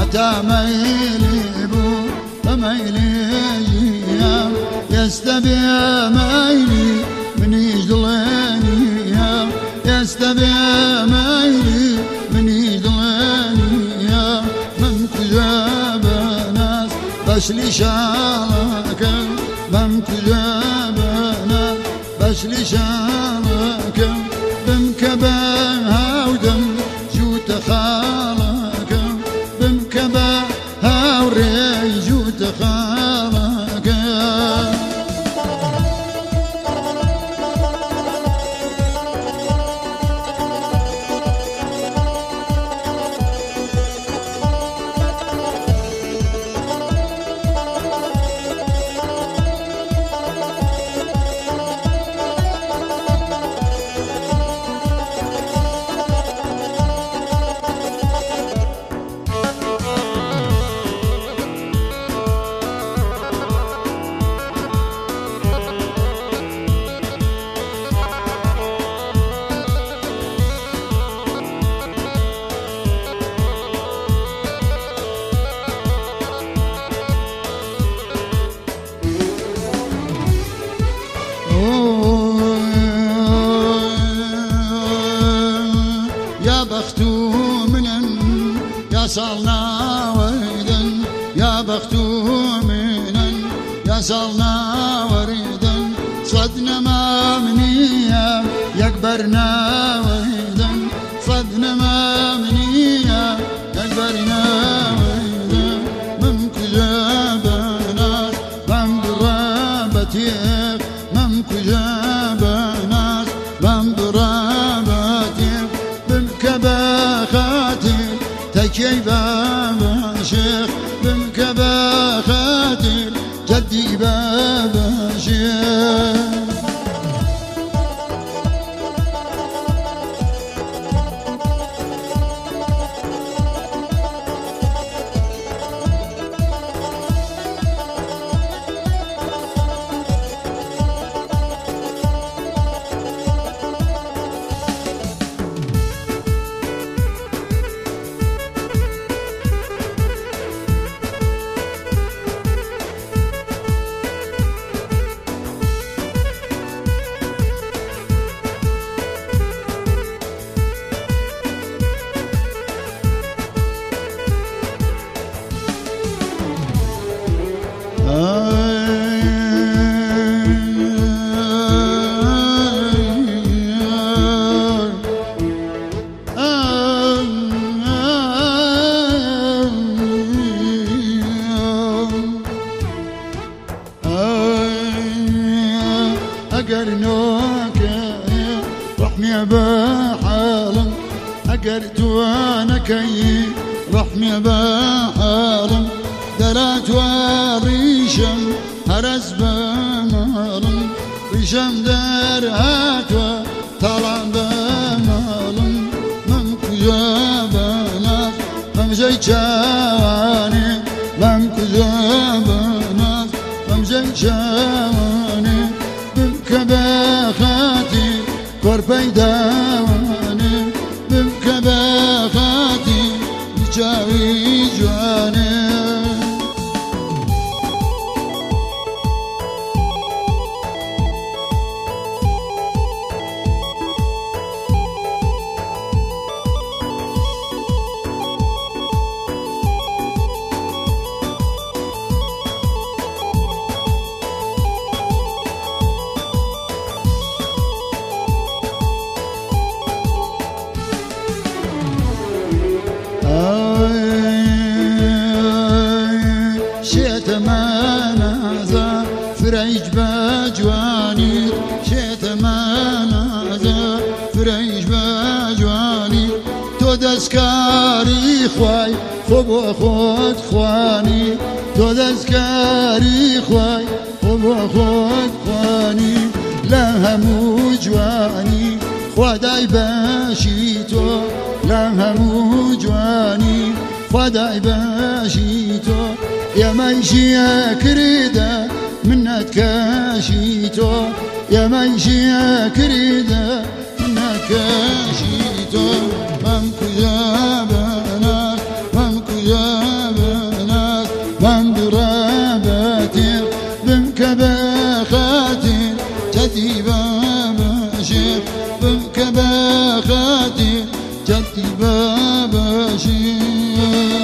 حتى ميلي بو ميلي يستبي ميلي من يجلني يستبي ميلي من يجلني من كجاب ناس بشلي شالك من كجاب ناس بشلي شالك بمكبها ودم جوت خالك بمكبها وري جوت خالك يا بختو منن يا صالنا وريدن يا بختو منن يا صالنا وريدن صدنا ما منيا يكبرنا وريدن صدنا ما منيا يكبرنا وريدن من كجابنا من برابتك من كجابنا من برابتك بمكباخاتي تكيبا شيخ بمكباخاتي جدي بابا شيخ أقرنوك رحمي بحالم أقرت وانا كي رحمي بحالم درات وريشم هرس بمالم ريشم درات وطلع بمالم ممكو جابنات ممزي جاني ممكو جابنات ممزي جاني بمكباخاتي قربي داواني بمكباخاتي جاوي جواني شيت ما نازا فريج بجواني شيت ما نازا فريج بجواني تو دسكاري خواي خب خود خواني تو دسكاري خواي خب خود خواني لا همو جواني خدای باشی تو لا همو جواني خدای باشی تو يا منشي كريدة منك كاشيتو يا منشي كريدة منك كاشيتو ممكو يا بنات ممكو يا جدی ببشی